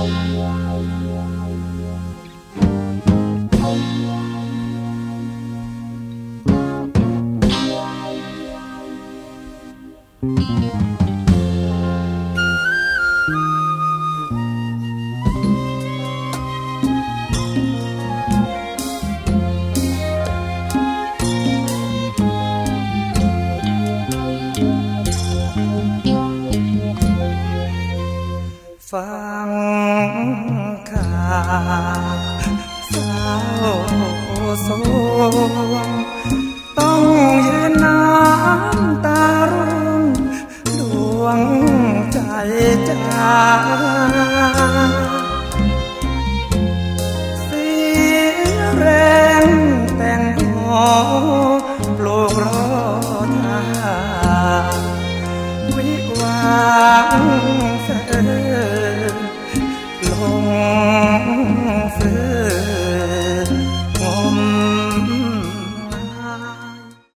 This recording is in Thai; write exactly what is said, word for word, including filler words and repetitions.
ฟังข่าวเศร้าโศกต้องยืนน้ำตาร่วงดวงใจจ้าเสียแรงแต่งหอปลูกรอท่าวิวาห์ลง